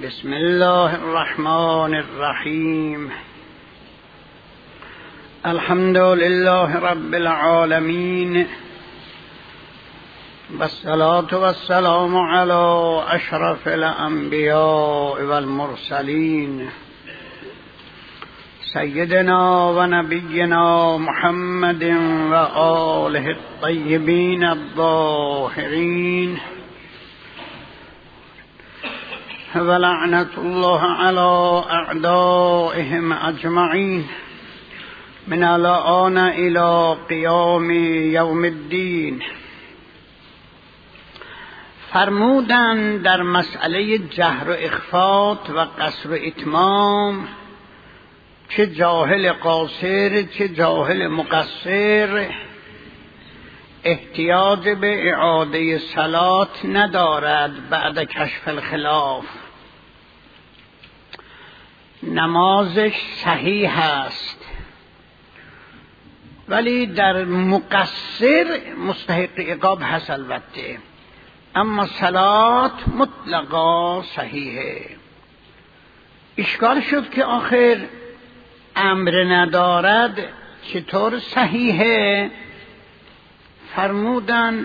بسم الله الرحمن الرحیم. الحمد لله رب العالمین والصلاة والسلام علی اشرف الانبیاء والمرسلین سیدنا و نبینا محمد و آله الطیبین الطاهرین ولعنة الله على أعدائهم أجمعين من الآن إلى قيام يوم الدين. فرمودند در مسئله جهر و اخفات و قصر و اتمام چه جاهل قاصر چه جاهل مقصر احتیاج به اعاده صلات ندارد بعد کشف الخلاف. نمازش صحیح است ولی در مقصر مستحق عقاب هست البته، اما صلات مطلقا صحیحه. اشکال شد که آخر امر ندارد چطور صحیحه؟ فرمودن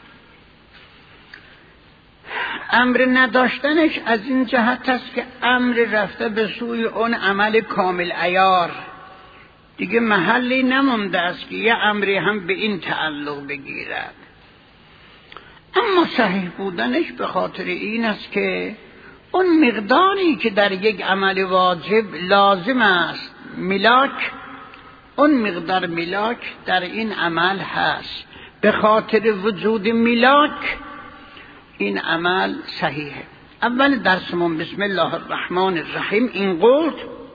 امر نداشتنش از این جهت است که امر رفته به سوی اون عمل کامل عیار، دیگه محلی نمونده است که یه امری هم به این تعلق بگیرد. اما صحیح بودنش به خاطر این است که اون مقداری که در یک عمل واجب لازم است ملاک، اون مقدار ملاک در این عمل هست. به خاطر وجود ملاک این عمل صحیحه. اول درسمون بسم الله الرحمن الرحیم این قول.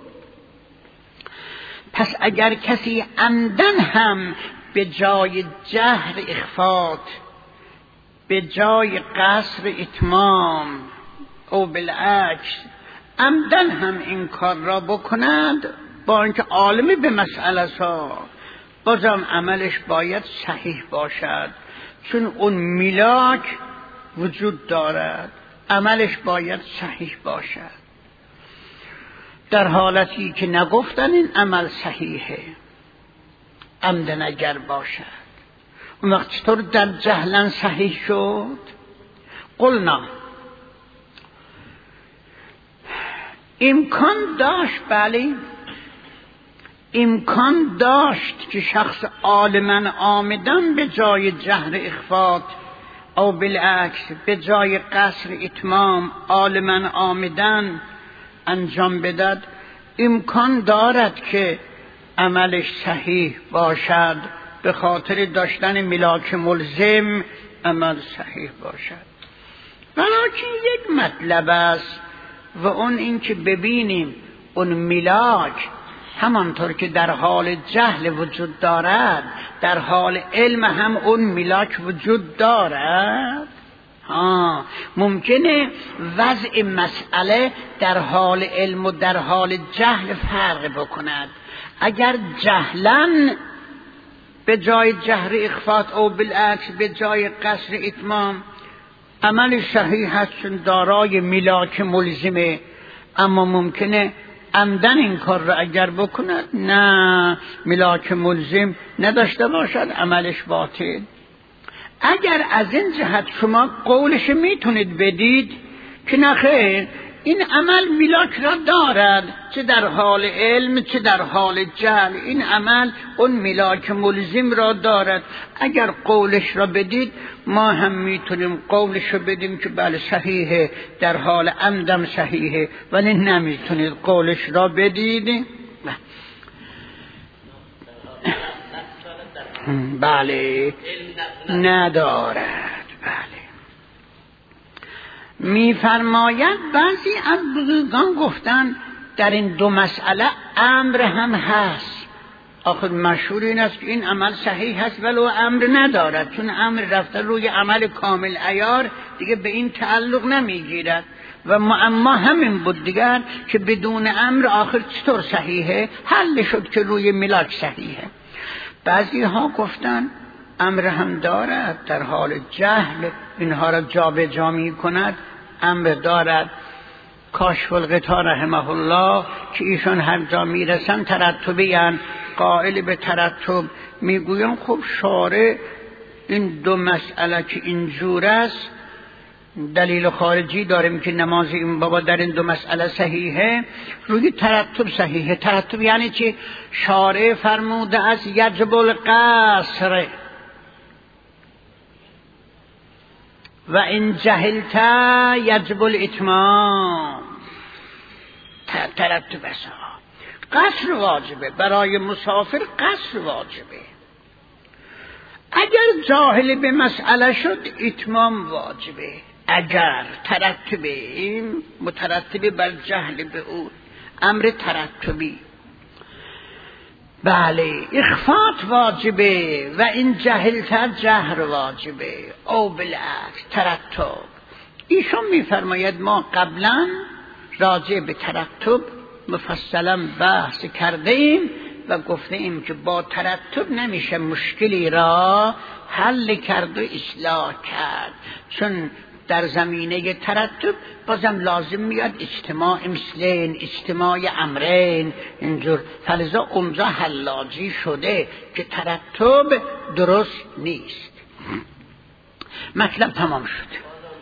پس اگر کسی عمدن هم به جای جهر اخفات به جای قصر اتمام او بالعکس عمدن هم این کار را بکند با اینکه عالمی به مسئله ها، بازم عملش باید صحیح باشد، چون اون ملاک وجود دارد، عملش باید صحیح باشد. در حالتی که نگفتن این عمل صحیحه عمدن اگر باشد، اون وقت چطور در جهلن صحیح شد؟ قلنا امکان داشت، بله امکان داشت که شخص عالماً عامداً به جای جهر اخفات او بالعکس به جای قصر اتمام عالماً عامداً انجام بدهد، امکان دارد که عملش صحیح باشد، به خاطر داشتن ملاک ملزم عمل صحیح باشد. ولیکن یک مطلب است و اون این که ببینیم اون ملاک همانطور که در حال جهل وجود دارد در حال علم هم اون ملاک وجود دارد. ممکنه وضع مسئله در حال علم و در حال جهل فرق بکند. اگر جهلن به جای جهر اخفات او بالعکس به جای قصر اتمام عمل صحیح هست چون دارای ملاک ملزمه، اما ممکنه عمدن این کار را اگر بکند نه ملاک ملزم نداشته باشد عملش باطل. اگر از این جهت شما قولش میتونید بدید که نخیر این عمل ملاک را دارد، چه در حال علم چه در حال جهل این عمل اون ملاک ملزم را دارد، اگر قولش را بدید ما هم میتونیم قولش را بدیم که بله صحیحه، در حال عمدم صحیحه، ولی نمیتونید قولش را بدید. بله ندارد. بله میفرماید بعضی از بزرگان گفتن در این دو مسئله امر هم هست. آخر مشهور این است که این عمل صحیح هست ولو امر ندارد، چون امر رفته روی عمل کامل عیار دیگه به این تعلق نمیگیرد و معما همین بود دیگر که بدون امر آخر چطور صحیحه؟ حل شد که روی ملاک صحیحه. بعضی ها گفتن امر هم دارد، در حال جهل اینها را جابجا می کند امر دارد، کاشف الغطا رحمه الله که ایشان هر جا میرسن ترتبیان، قائل به ترتب، میگویم خب شارع این دو مسئله که اینجور است دلیل خارجی داریم که نماز این بابا در این دو مسئله صحیحه، روی ترتب صحیحه. ترتب یعنی چی؟ شارع فرموده است یجب القصر و این جهلت یجب الاتمام. ترتب است. قصر واجبه برای مسافر، قصر واجبه. اگر جاهل به مسئله شد اتمام واجبه. اگر ترتبه، این مترتبه بر جهل به او، امر ترتبی. بله اخفات واجبه و این جهلتر جهر واجبه او بالعکس ترتب. ایشون میفرماید ما قبلا راجع به ترتب مفصلا بحث کرده ایم و گفته ایم که با ترتب نمیشه مشکلی را حل کرد و اصلاح کرد، چون در زمینه ترتب بازم لازم میاد اجتماع مثلین، اجتماع امرین، اینجور. فلذا امضا حلاجی شده که ترتب درست نیست. مطلب تمام شد.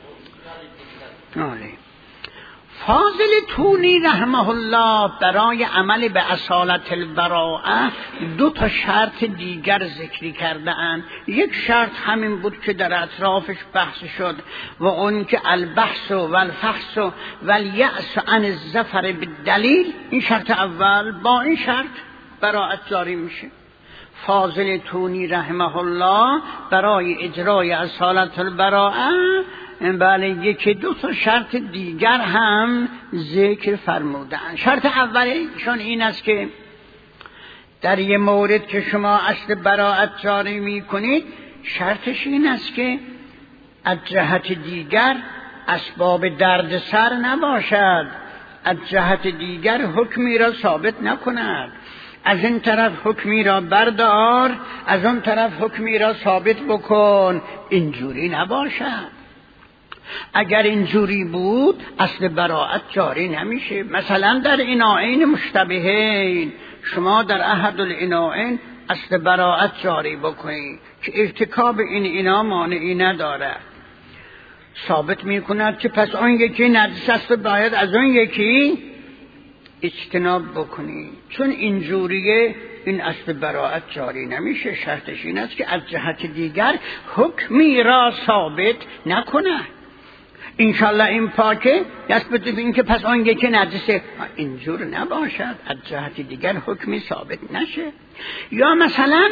فاضل تونی رحمه الله برای عمل به اصالت البراءه دو تا شرط دیگر ذکری کرده اند. یک شرط همین بود که در اطرافش بحث شد و اون که البحث و الفحص و الیأس عن الظفر بالدلیل. این شرط اول، با این شرط براءت جاری میشه. فاضل تونی رحمه الله برای اجرای اصالت البراءه بله یکی دو تا شرط دیگر هم ذکر فرمودن. شرط اولیشون این است که در یه مورد که شما اصل براءت جاری می کنید، شرطش این است که از جهت دیگر اسباب دردسر نباشد، از جهت دیگر حکمی را ثابت نکند. از این طرف حکمی را بردار، از اون طرف حکمی را ثابت بکن، اینجوری نباشد. اگر اینجوری بود اصل براءت جاری نمیشه. مثلا در ایناین مشتبهین شما در احد الاناین اصل براءت جاری بکنید که ارتکاب این اینا مانعی نداره، ثابت میکند که پس آن یکی نجس است و باید از آن یکی اجتناب بکنید. چون اینجوریه این اصل براءت جاری نمیشه. شرطش این است که از جهت دیگر حکمی را ثابت نکنه. انشالله این پاکه دست به این که پس آن یکی نجسه، اینجور نباشد، از جهت دیگر حکمی ثابت نشه. یا مثلا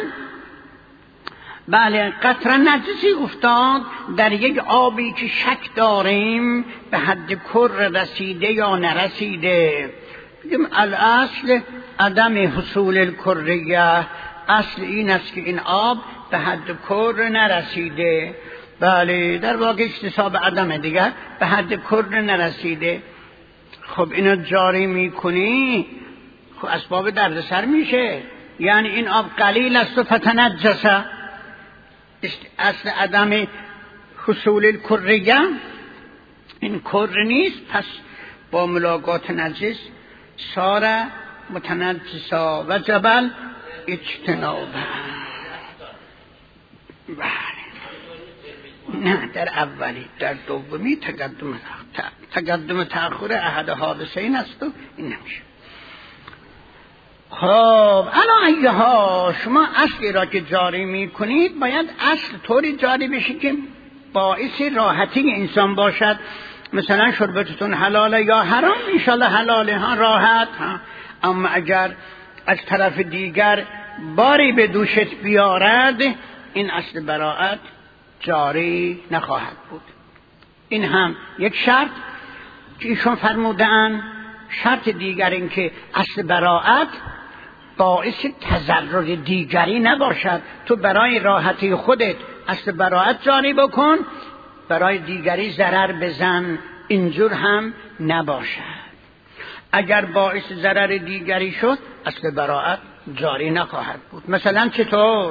بله قطره نجسی افتاد در یک آبی که شک داریم به حد کر رسیده یا نرسیده، بگیم الاصل عدم حصول الکریه، اصل این است که این آب به حد کر نرسیده. بله در واقع اکتساب عدم دیگر به حد کر نرسیده. خب اینو جاری میکنی، خب اسباب دردسر میشه. یعنی این آب قلیل است و فتنجسه، اصل عدم حصول الکریه این کر نیست، پس با ملاقات نجس صار متنجسا و جبل اجتنابه. بله نه در اولی، در دومی تقدم تأخر احد حادثین است و این نمیشه. خب علا ایها شما اصلی را که جاری می کنید باید اصل طوری جاری بشه که باعث راحتی انسان باشد. مثلا شربتتون حلاله یا حرام، انشالله حلاله ها راحت ها. اما اگر از طرف دیگر باری به دوشت بیارد این اصل براءت جاری نخواهد بود. این هم یک شرط که ایشون فرمودن. شرط دیگر این که اصل براءت باعث تضرر دیگری نباشد. تو برای راحتی خودت اصل براءت جاری بکن، برای دیگری ضرر بزن، اینجور هم نباشد. اگر باعث ضرر دیگری شد اصل براءت جاری نخواهد بود. مثلا چطور؟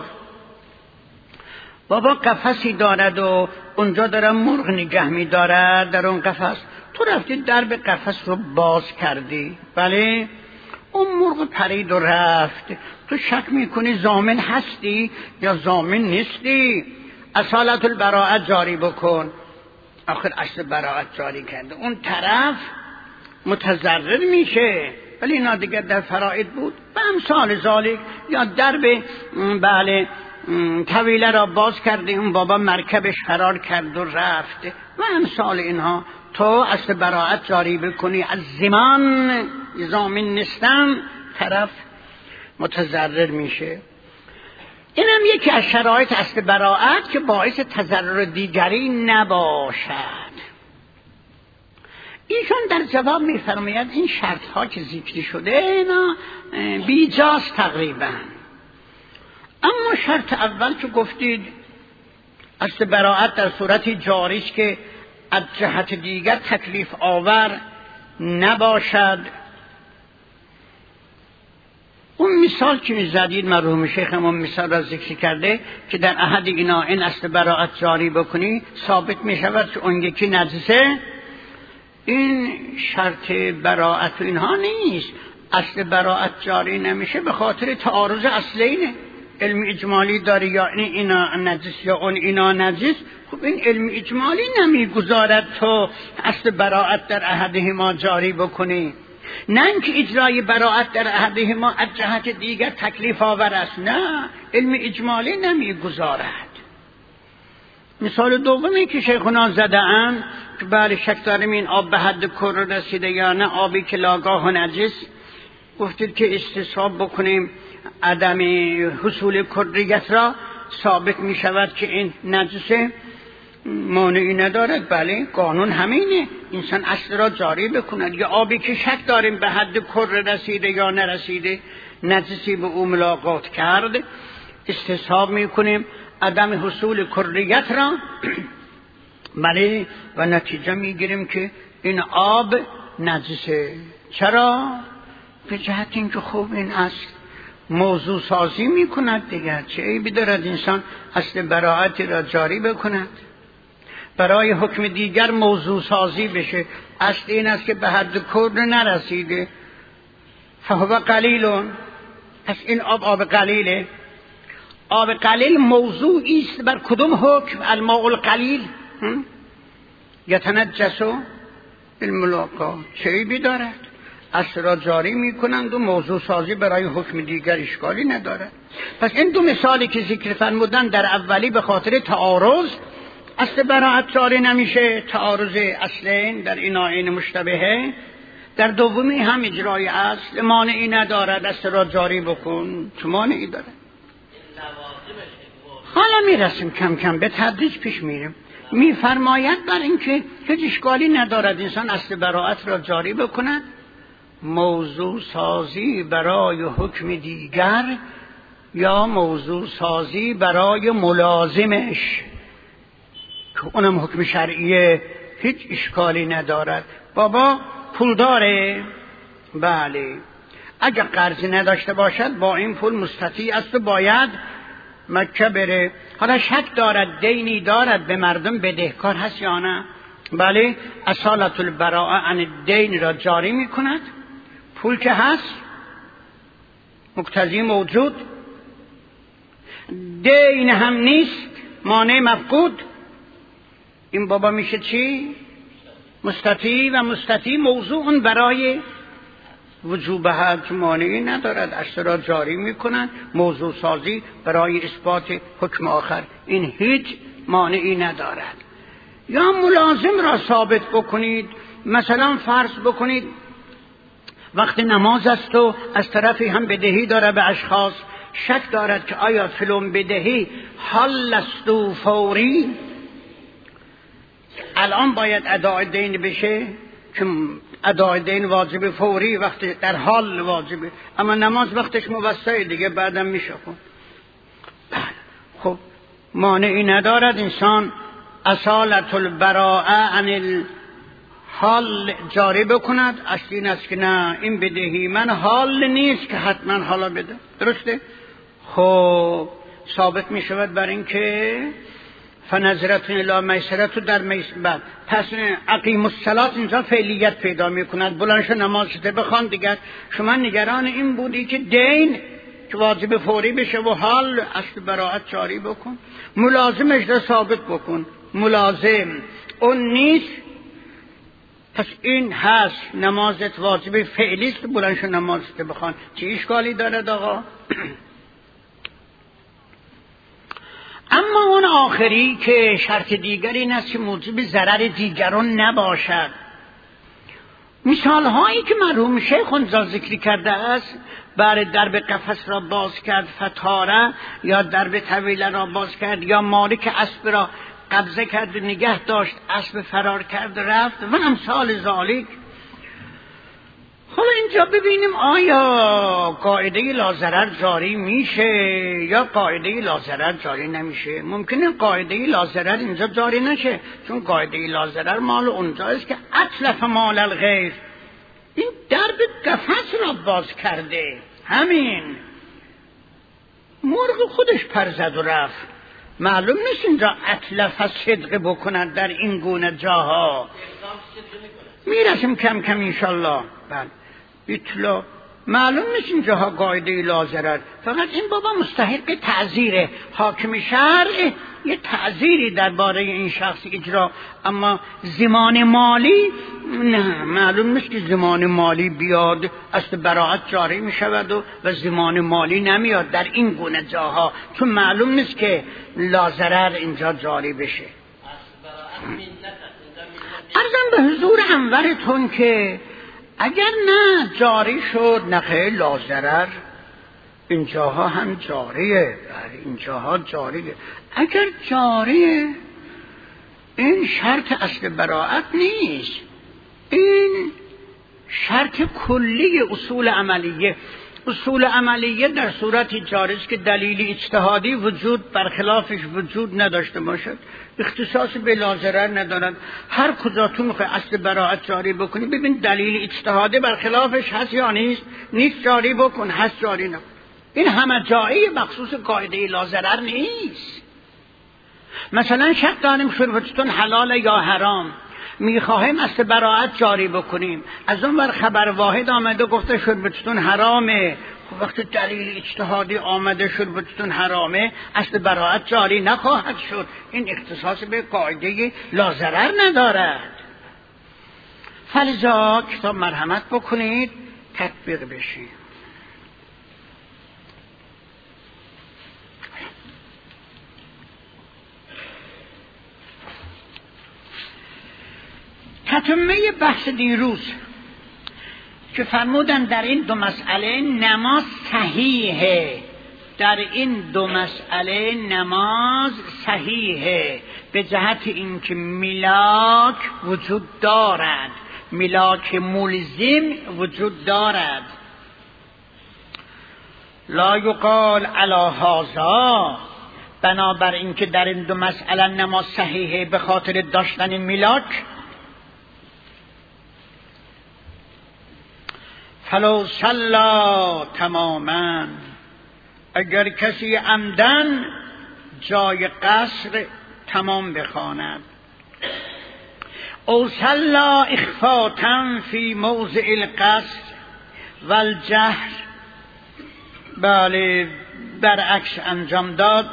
بابا قفسی دارد و اونجا داره مرغ نگه می دارد، در اون قفس تو رفتی درب قفس رو باز کردی، بله، اون مرغ پرید و رفت، تو شک میکنی ضامن هستی یا ضامن نیستی؟ اصالت البراءت جاری بکن. آخر اصل براءت جاری کرده، اون طرف متضرر میشه، ولی اینا دیگر در فرائض بود و امثال ذالک. یا درب بله طویله را باز کرده، اون بابا مرکبش فرار کرد و رفت و امثال اینها. تو اصل براءت جاری بکنی، از زمان ضامن نیستن، طرف متضرر میشه. اینم یکی از شرایط اصل براءت که باعث تضرر دیگری نباشد. ایشون در جواب میفرماید این شرط ها که ذکر شده اینا بیجاست تقریبا، اما شرط اول که گفتید اصل براءت در صورتی جاری است که از جهت دیگر تکلیف آور نباشد. اون مثال که میزدید مرحوم شیخمون مثال را ذکر کرده که در احد اینا این اصل براءت جاری بکنی ثابت میشود که اون یکی نجسه. این شرط براءت اینها نیست. اصل براءت جاری نمیشه به خاطر تعارض اصلینه. علم اجمالی داری یا اینا نجس یا اون اینا نجس. خب این علم اجمالی نمیگذارد تو اصل براءت در احدهما جاری بکنی، نه اینکه اجرای براءت در احدهما از جهت دیگر تکلیف آور است، نه، علم اجمالی نمیگذارد. مثال دومی که شیخونا زده‌اند که بله شک داریم این آب به حد کر رسیده یا نه، آبی که لاگاه و نجس، گفتید که استصحاب بکنیم عدم حصول کریت را، ثابت می شود که این نجسه، مانعی ندارد. بله قانون همینه، انسان اصل را جاری بکند. یا آبی که شک داریم به حد کر رسیده یا نرسیده، نجسی به او ملاقات کرد، استصحاب می کنیم عدم حصول کریت را بله و نتیجه می گیریم که این آب نجسه. چرا؟ به جهت اینکه خوب این اصل موضوع سازی می کند دیگر. چه عیبی دارد انسان اصل براءت را جاری بکند، برای حکم دیگر موضوع سازی بشه. اصل این است که به حد کر نرسیده، فهو قلیلون، پس این آب قلیله. آب قلیل موضوعی است بر کدوم حکم؟ الماء القلیل یتنجس بالملاقات. چه عیبی دارد؟ اصل را جاری می کنند و موضوع سازی برای حکم دیگر اشکالی ندارد. پس این دو مثالی که ذکر فرمودن در اولی به خاطر تعارض اصل براءت جاری نمیشه، تعارض اصلین در ایناین مشتبهه. در دومی هم اجرای اصل مانعی ندارد، اصل را جاری بکن، چه مانعی دارد؟ حالا میرسیم کم کم به تدریج پیش میریم. میفرماید بر اینکه هیچ اشکالی ندارد انسان اصل براءت را جاری بکند، موضوع سازی برای حکم دیگر یا موضوع سازی برای ملازمش که اونم حکم شرعیه، هیچ اشکالی ندارد. بابا پول داره، بله، اگر قرضی نداشته باشد با این پول مستطیع است و باید مکه بره. حالا شک دارد دینی دارد به مردم، بدهکار هست یا نه، بله، اصالت البراءه عن الدین را جاری می کند. پول که هست، مقتضی موجود، دین هم نیست، مانع مفقود، این بابا میشه چی؟ مستطیع. و مستطیع موضوع برای وجوب حج، مانعی ندارد، اصل را جاری میکنند. موضوع سازی برای اثبات حکم آخر، این هیچ مانعی ندارد. یا ملازم را ثابت بکنید، مثلا فرض بکنید وقت نماز است و از طرفی هم بدهی داره به اشخاص، شک دارد که آیا فلان بدهی حل است و فوری، الان باید اداء دین بشه، که اداء دین واجب فوری، وقت در حال واجبه، اما نماز وقتش موسعه دیگه، بعدم میشه. خب مانعی ندارد انسان اصالت البراءه عن الحال جاری بکند. اصل این است که نه، این بدهی من حال نیست که حتما حالا بده، درسته؟ خب ثابت می شود بر این که فنظرتون الی میسرت در میسر. پس اقیم الصلاة اینجا فعلیت پیدا میکند. بلند شو نمازت بخوان دیگر. شما نگران این بودی که دین که واجب فوری بشه و حال اصل براءت جاری بکن، ملازمش را ثابت بکن. ملازم اون نیست، پس این هست نمازت واجب فعلی است، بلند شو نمازت بخوان. چه اشکالی دارد آقا؟ اما اون آخری که شرط دیگری این است که موجب ضرر دیگران نباشد. مثال هایی که مرحوم شیخ اونجا ذکر کرده است، بر درب قفس را باز کرد فتاره، یا درب طویله را باز کرد، یا مالک اسب را قبضه کرد و نگه داشت، اسب فرار کرد رفت و امثال ذالک. حالا اینجا ببینیم آیا قاعده لاضرر جاری میشه یا قاعده لاضرر جاری نمیشه. ممکنه قاعده لاضرر اینجا جاری نشه، چون قاعده لاضرر مال اونجاست که اتلف مال الغیر. این درب قفس را باز کرده، همین مرغ خودش پر زد و رفت. معلوم نیست اینجا اتلف صدق بکند در این گونه جاها. میرسیم کم کم انشالله. بله اطلاع معلوم نیست اینجاها قاعده لاضرر، فقط این بابا مستحق تعزیره. حاکم شرع یه تعزیری درباره این شخص اجرا، اما زمان مالی نه، معلوم نیست که زمان مالی بیاد اصل براءت جاری می شود و زمان مالی نمیاد در این گونه جاها، چون معلوم نیست که لاضرر اینجا جاری بشه. عرضم به حضور انورتون که اگر نه جاری شد نخیر لاضرر اینجاها هم جاریه. اینجاها جاریه. اگر جاریه این شرط اصل براءت نیست، این شرط کلی اصول عملیه. اصول عملیه در صورتی جاری است که دلیل اجتهادی وجود برخلافش وجود نداشته باشد، اختصاص به لاضرر ندارد. هر کجا تو میخوای اصل براءت جاری بکنی ببین دلیل اجتهادی برخلافش هست یا نیست. نیست جاری بکن، هست جاری نکن. این همه جایی مخصوص قاعده لاضرر نیست. مثلا شک داریم شربتون حلال یا حرام، میخواهیم اصل براءت جاری بکنیم، از اون ور خبر واحد آمده گفته شربتون حرامه. خب وقتی دلیل اجتهادی آمده شربتون حرامه، اصل براءت جاری نخواهد شد. این اختصاص به قاعده لاضرر ندارد. فلذا کتاب مرحمت بکنید تطبیق بشید. تتمه بحث دیروز که فرمودن در این دو مسئله نماز صحیحه، در این دو مسئله نماز صحیحه به جهت اینکه ملاک وجود دارد، ملاک ملزم وجود دارد. لا یقال علی هذا، بنابر اینکه در این دو مسئله نماز صحیحه به خاطر داشتن ملاک، فلو صلا تماما، اگر کسی عمدن جای قصر تمام بخواند، او صلا اخفاتا فی موضع القصر والجهر، بله برعکس انجام داد،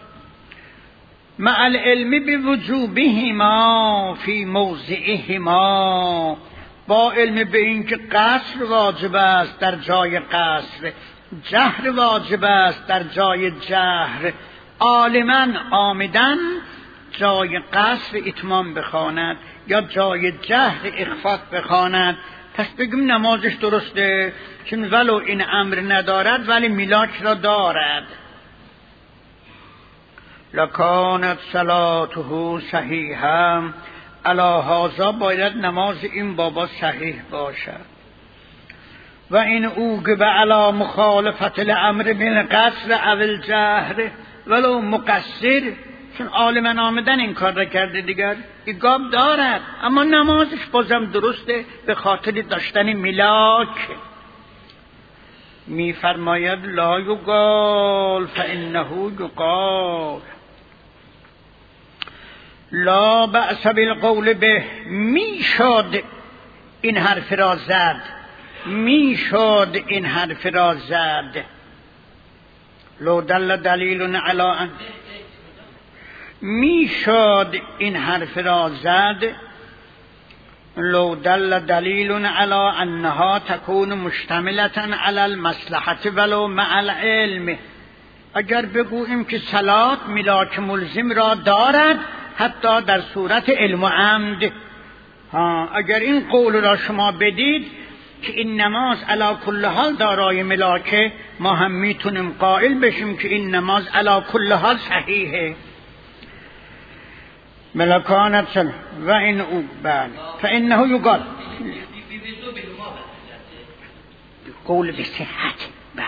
مع العلم بوجوبهما فی موضعهما، با علم به این که قصر واجب است در جای قصر، جهر واجب است در جای جهر، عالما آمدن جای قصر اتمام بخواند یا جای جهر اخفاء بخواند، پس بگیم نمازش درسته، چون ولو این امر ندارد ولی ملاک را دارد. لکانت صلاته صحیحه، علی هذا باید نماز این بابا صحیح باشد. و این اوجب علی مخالفت الامر بالقصر او الجهر ولو مقصر، چون عالم آمدن این کار را کرده دیگر ایگاب دارد، اما نمازش بازم درسته به خاطر داشتن ملاک. می فرماید لا یقال فانه یقال، لا بأس بالقول به، میشد این حرف را زد، میشد این حرف را زد. لو دل دلیل علی ان، میشد این حرف را زد. لو دل دلیل علی انها تکون مشتملة علی المصلحة ولو مع العلم. اگر بگوییم که صلات ملاک ملزم را دارد حتی در صورت علم و عمد، اگر این قول را شما بدید که این نماز علی کل حال دارای ملاکه، ما هم میتونیم قائل بشیم که این نماز علی کل حال صحیحه. ملکانت سن و این او بله فانه یقال قول به صحت بله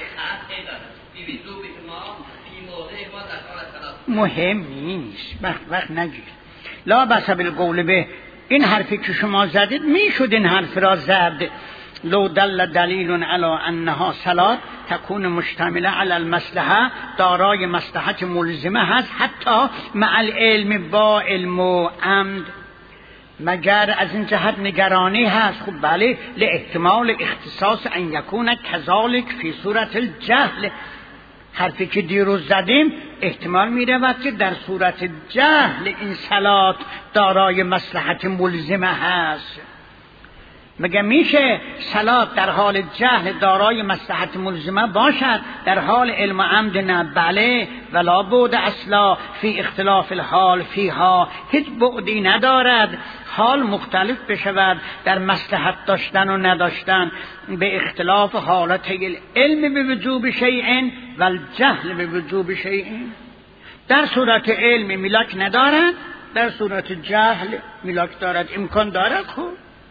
مهم نیست، وقت نگیر. لا بس بالقول به، این حرفی که شما زدید میشد این حرف را زد. لو دل دلیل علی انها صلات تکون مشتمله علی المصلحه، دارای مصلحت ملزمه هست حتی مع العلم، با علم و عمد. مگر از این جهت نگرانی هست؟ خب بله، لاحتمال اختصاص ان یکون کذالک فی صورت الجهل. حرفی که دیروز زدیم احتمال می رود که در صورت جهل این صلات دارای مصلحت ملزمه هست. مگه میشه صلات در حال جهل دارای مصلحت ملزمه باشد، در حال علم و عمد نه؟ بله، ولا بعد اصلا فی اختلاف الحال فیها، هیچ بعدی ندارد حال مختلف بشود در مصلحت داشتن و نداشتن به اختلاف حالتی العلم به وجوب شیء و الجهل به وجوب شیء. در صورت علم ملاک ندارد، در صورت جهل ملاک دارد، امکان دارد. خب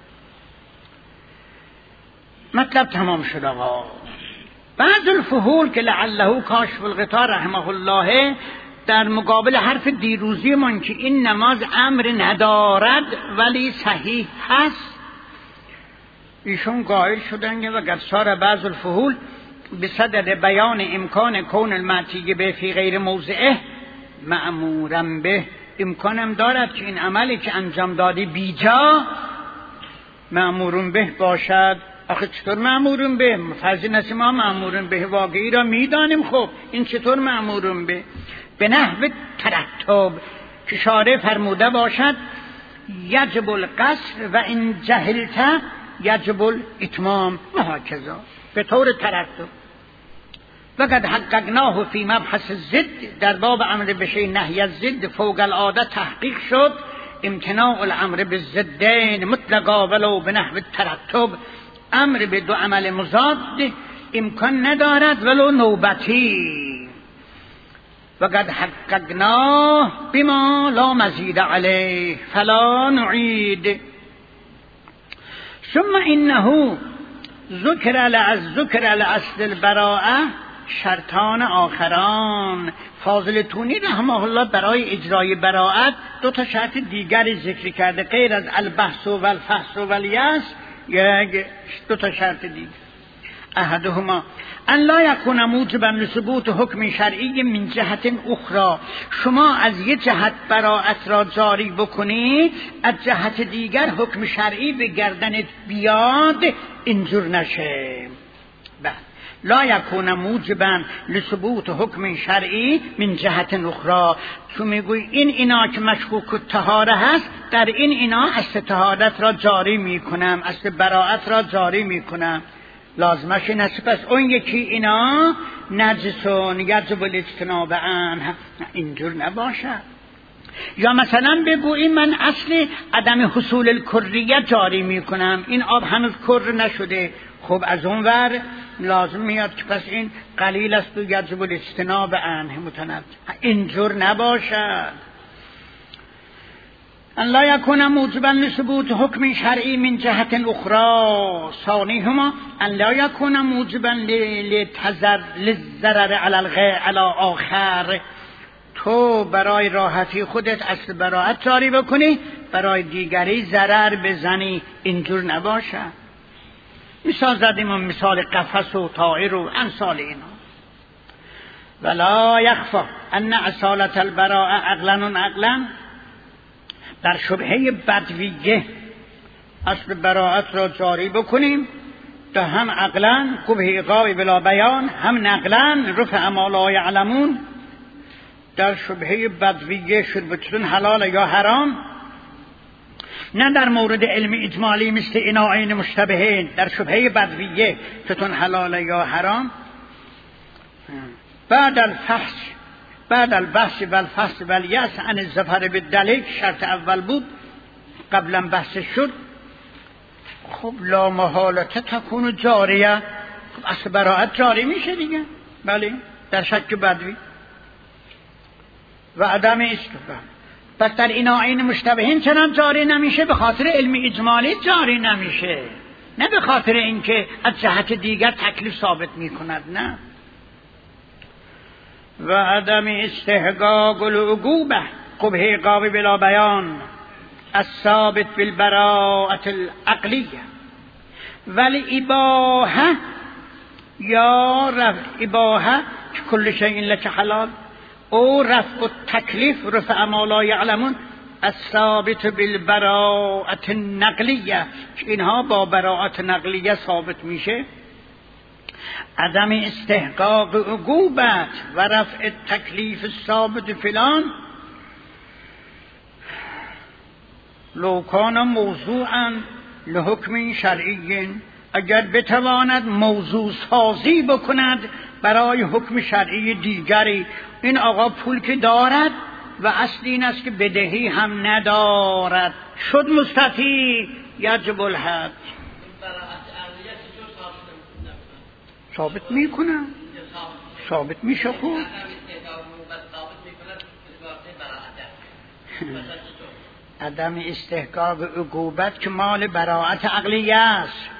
مطلب تمام شد. آقا بعض الفحول که لعله کاشف الغطا رحمه الله در مقابل حرف دیروزی من که این نماز امر ندارد ولی صحیح هست، ایشون قائل شدن و وقد صار بعض الفحول بصدد بیان امکان کون المعتی به فی غیر موضعه مأمورا به. امکانم دارد که این عملی که انجام دادی بیجا مأمورون به باشد. آخه چطور مأمورون به؟ فرض نسی ما مأمورون به واقعی را میدانیم. خب این چطور مأمورون به؟ به نحو ترتب که شارع فرموده باشد یجب القصر و این جهلت یجب الاتمام و هکذا، به طور ترتب. وقد حققناه فی مبحث الضد، در باب امر به شیء نهی از ضد فوق العاده تحقیق شد امتناع الامر بالضدین مطلقا ولو به نحو ترتب. امر به دو عمل مضاد امکان ندارد ولو نوبتی. وقد حققناه بما لا مزید علیه فلا نعید. ثم انه ذکر الاصل البراءه شرطان آخران. فاضل تونی رحمه الله برای اجرای براءت دو تا شرط دیگری ذکر کرده غیر از البحث و الفحص و الیأس. یک دو تا شرط دیگه، احدهما ان لا یکون موجبا لثبوت حکم شرعی من جهت اخرى. شما از یک جهت براءت را جاری بکنید، از جهت دیگر حکم شرعی به گردنت بیاد، اینجور نشه. لا یکون موجبا لثبوت حکم شرعی من جهت اخرى. تو میگوی این اینا که مشکوک الطهاره هست، در این اینا اصل طهارت را جاری میکنم، اصل براءت را جاری میکنم. لازمش این است پس اون یکی اینا نجسون یجب الاجتناب عنه، اینجور نباشد. یا مثلا بگویی من اصل عدم حصول الکریه جاری میکنم، این آب هنوز کر نشده. خب از اون ور لازم میاد که پس این قلیل است و یجب الاجتناب عنه متنبه، اینجور نباشد. ان لا یکون موجبا لثبوت حکم شرعی من جهت اخرى. ثانیهما ان لا یکون موجبا للضرر علی آخر. تو برای راحتی خودت اصل براءت جاری بکنی، برای دیگری ضرر بزنی، اینجور نباشد. مثال زدیم، مثال قفس و طائر و امثال اینا. ولا یخفى ان اصالت البراءه عقلا در شبهه بدویه اصل براءت را جاری بکنیم تا هم عقلا قبح قاوی بلا بیان، هم نقلا رفع ما لا یعلمون. در شبهه بدویه شد بچون حلال یا حرام، نه در مورد علم اجمالی مثل اینا عین مشتبهین. در شبهه بدویه چون حلال یا حرام بعد البحث والفصل والیأس عن الظفر بالدلیل شرط اول بود، قبلا بحث شد. خب لا محالة تکون جاریه، خب اصل براءت جاری میشه دیگه. بله در شک بدوی و عدم استفهام. پس در اینا عین مشتبهین چرا جاری نمیشه؟ به خاطر علم اجمالی جاری نمیشه، نه به خاطر اینکه از جهت دیگر تکلیف ثابت میکند. نه. و عدم استحقاق العقوبه قبح قاوی بلا بیان الثابت بالبراءة العقلیه ولی اباحه یا رفع اباحه که کل شیء لک حلال او رفع التکلیف رفع ما لا یعلمون الثابت بالبراءة النقلیه که اینها با براءت نقلیه ثابت میشه. عدم استحقاق عقوبت و رفع تکلیف ثابت فلان لو کان موضوعا لحکم شرعی، اگر بتواند موضوع سازی بکند برای حکم شرعی دیگری. این آقا پول که دارد و اصل این است که بدهی هم ندارد، شد مستطیع یجب الحد. ثابت میکنم، ثابت میشه. خوب عدم استحقاق عقوبت که مال براءت عقلیه است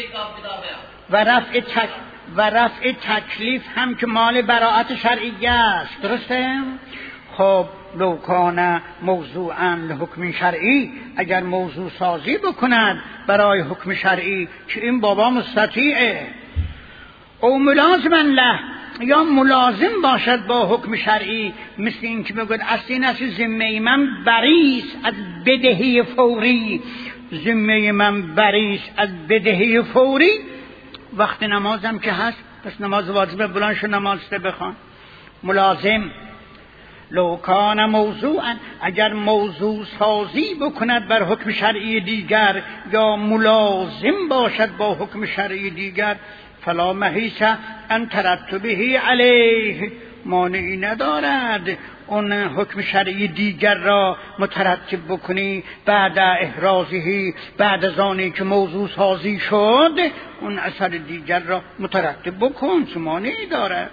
و رفع تکلیف هم که مال براءت شرعیه است. درسته؟ خب لو کان موضوعا لحکم شرعی، اگر موضوع سازی بکند برای حکم شرعی که این بابا مستطیعه، او ملازما له یا ملازم باشد با حکم شرعی، مثل این که بگوید اصلی نسی ذمه من بریست از بدهی فوری، ذمه من بریست از بدهی فوری. وقت نمازم که هست پس نماز واجبه بلند شو نماز بخوان. ملازم لو کان موضوعا، اگر موضوع سازی بکند بر حکم شرعی دیگر یا ملازم باشد با حکم شرعی دیگر فلا محیص ان ترتبه علیه، مانعی ندارد اون حکم شرعی دیگر را مترتب بکنی بعد احرازه، بعد از آنی که موضوع سازی شد اون اثر دیگر را مترتب بکن، چه مانعی دارد.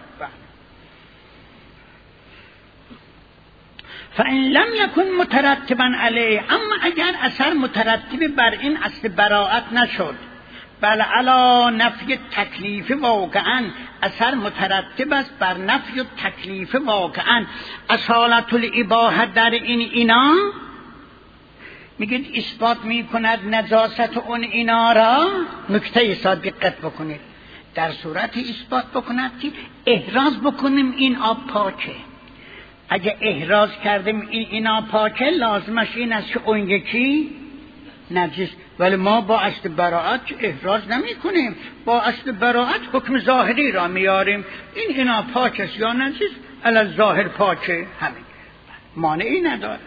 فإن لم يكن مترتبا علیه، اما اگر اثر مترتب بر این اصل براءت نشد، بل علی نفی تکلیف واقعا، اثر مترتب است بر نفی تکلیف واقعا. اصالت الاباحه در اینا میگید اثبات میکند نجاست اون اینا را. نکته ایسا دقت بکنید، در صورت اثبات بکند که احراز بکنیم این آب پاکه. اگه احراز کردیم اینا پاکه، لازمش این است که اون یکی نجس. ولی ما با اصل براءت احراز نمی کنیم، با اصل براءت حکم ظاهری را میاریم. این اینا پاک است یا نجس، علی ظاهر پاکه، همین مانعی نداره.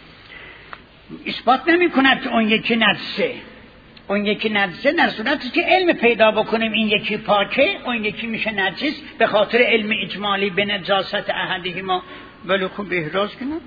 اثبات نمی کند که اون یکی نجسه. اون یکی نجسه در صورتی که علم پیدا بکنیم این یکی پاکه، اون یکی میشه نجس به خاطر علم اجمالی به نجاست احدهما. ولی خب احراز کنیم.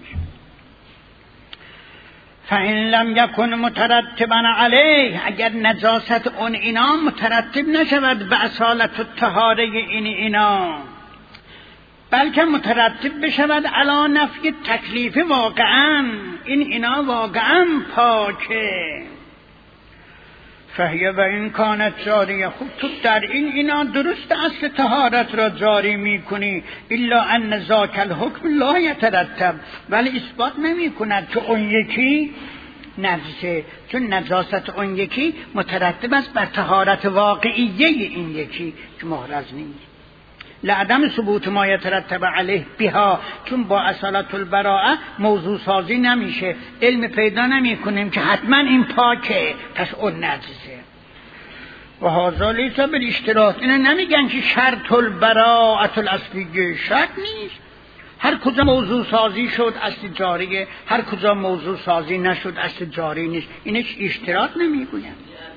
فإن لم يكن مترتبا علیه، اگر نجاست اون اینا مترتب نشود به اصالت الطهاره این اینا، بلکه مترتب بشود علی نفی تکلیف واقعا، این اینا واقعا پاکه. فهی و این کانت جاریه. خوب تو در این اینا درست اصل طهارت را جاری میکنی، الا ان ذاک الحکم لا یترتب، ولی اثبات نمی کند که اون یکی نجسه، چون نجاست اون یکی مترتب است بر طهارت واقعیه این یکی که محرز نیست. لعدم ثبوت ما یترتب علیه بها، چون با اصالت البراءه موضوع سازی نمیشه، علم پیدا نمی کنیم که حتما این پاکه پس اون نجسه. و هذا لیس بالاشتراط، اینا نمیگن که شرط البراءة الاصلیه، شرط نیست. هر کجا موضوع سازی شد اصل جاریه، هر کجا موضوع سازی نشد اصل جاری نیست. اینش اشتراط نمیگوین.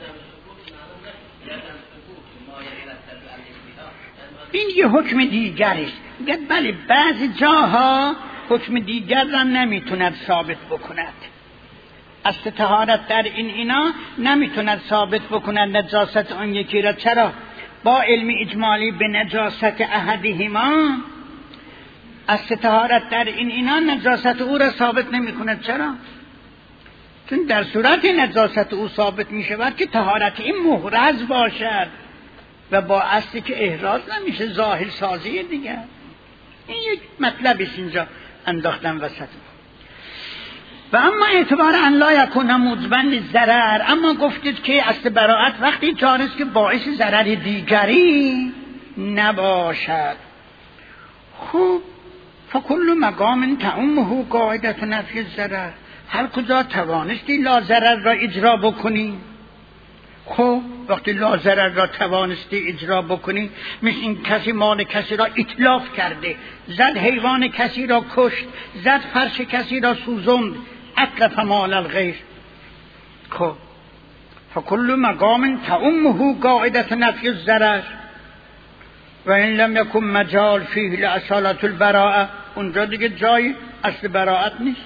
این یه حکم دیگری است. میگه بله بعضی جاها حکم دیگر را نمیتوند ثابت بکند. اصل طهارت در اینا نمیتوند ثابت بکند نجاست آن یکی را. چرا؟ با علم اجمالی به نجاست احدهما، اصل طهارت در اینا نجاست او را ثابت نمیکند. چرا؟ چون در صورت نجاست او ثابت میشود که طهارت این محرز باشد و با اصلی که احراز نمیشه، ظاهر سازی دیگه. این یک مطلبی اینجا انداختم وسط. و اما اعتبار ان لا یکون موجبا للضرر، اما گفتید که اصل براءت وقتی جاری است که باعث ضرر دیگری نباشد. خوب، فکل مقام تعمه قاعده نفی الضرر، هر کجا توانستی لا ضرر را اجرا بکنی. خب وقتی لا ضرر را توانستی اجرا بکنی، مثل این کسی مال کسی را اتلاف کرده، زد حیوان کسی را کشت، زد فرش کسی را سوزند، اتلف مال الغیر. خب فکل مقام تعمه قاعده نفی الضرر و این لم یکن مجال فیه لاصالة البراءه، اونجا دیگه جای اصل براءت نیست.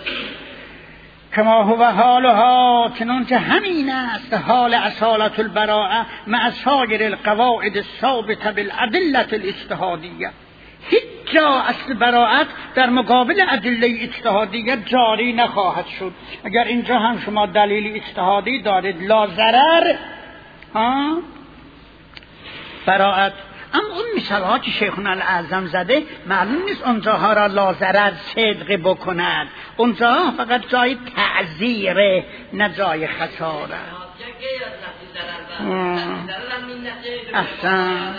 کما هو حالها، چنانچه همین است حال اصالة البراءه مع سایر القواعد الثابته بالادله الاجتهادیه. هیچ جا اصل براءت در مقابل ادله اجتهادیه جاری نخواهد شد. اگر اینجا هم شما دلیل اجتهادی دارید لا ضرر براءت، اما اون مثال ها که شیخنا الاعظم زده معلوم نیست اونجاها را لا ضرر صدق بکند، اونجاها فقط جای تعذیره نه جای خساره. احسن.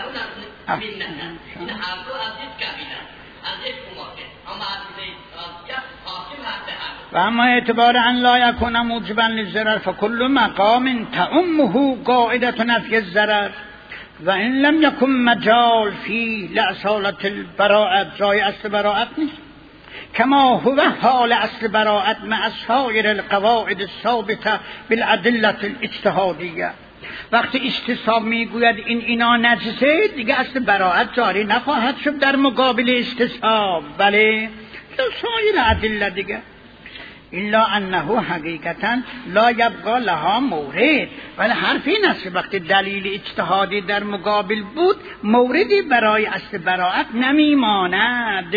و اما اعتبار ان لا یکون موجبا للضرر فکل مقام تعمه قاعده نفی الضرر و این لم یکن مجال فی لاصالة البراءه، جای اصل براءت نیست. کما هو حال اصل براءت مع سایر القواعد الثابته بالادله الاجتهادیه. وقتی استصحاب میگوید اینا نجسه، دیگه اصل براءت جاری نخواهد شد در مقابل استصحاب، بله سایر ادله دیگه. الا انه حقیقتا لا یبقى لها مورد، ولی حرف این است وقتی دلیل اجتهادی در مقابل بود موردی برای اصل براءت نمیماند.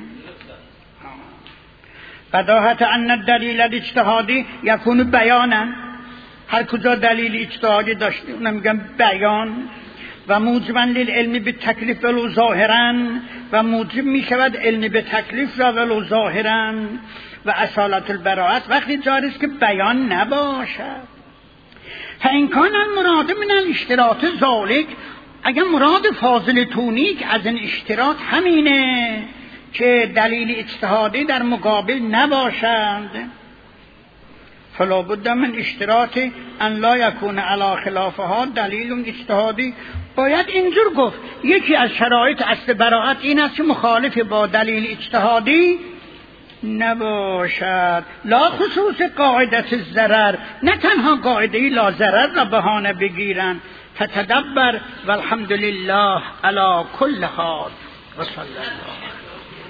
بداهت ان الدلیل الاجتهادی یکون بیانا، هر کجا دلیل اجتهادی داشته اونم میگن بیان. و موجبا للعلم بالتکلیف ولو ظاهرا، و موجب میشود علم به تکلیف را ولو ظاهرا. و اصالة البراءت وقتی جاری است که بیان نباشد. فإن کان المراد من الاشتراط ذلك، اگر مراد فاضل تونیک از این اشتراط همینه که دلیل اجتهادی در مقابل نباشند، فلا بد من اشتراط ان لا یکون علی خلافها دلیل اجتهادی. باید اینجور گفت یکی از شرایط اصل براءت این است که مخالف با دلیل اجتهادی نباشد. لا خصوص قاعده الضرر، نه تنها قاعده لا ضرر را بهانه بگیرن. فتدبر والحمد لله علی کل حال و صلی الله.